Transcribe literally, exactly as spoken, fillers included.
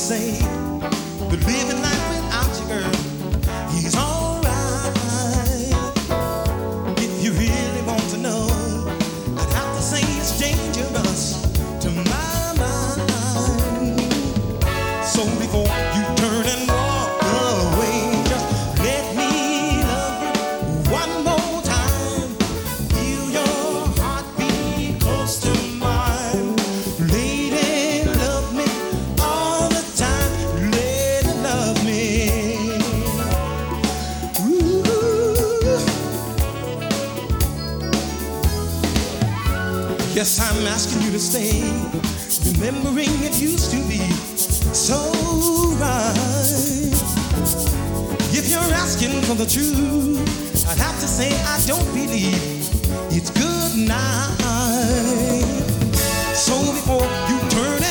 say that living life without you, girl, is alright. If you really want to know, I'd have to say it's dangerous to my mind. So before you turn and walk away, just let me love you one more time. Feel your heartbeat close to mine. Lady, love me all the time. Lady, love me. Ooh. Yes, I'm asking you to stay, remembering it used to be so right. If you're asking for the truth, I'd have to say I don't believe it's good night. So before you turn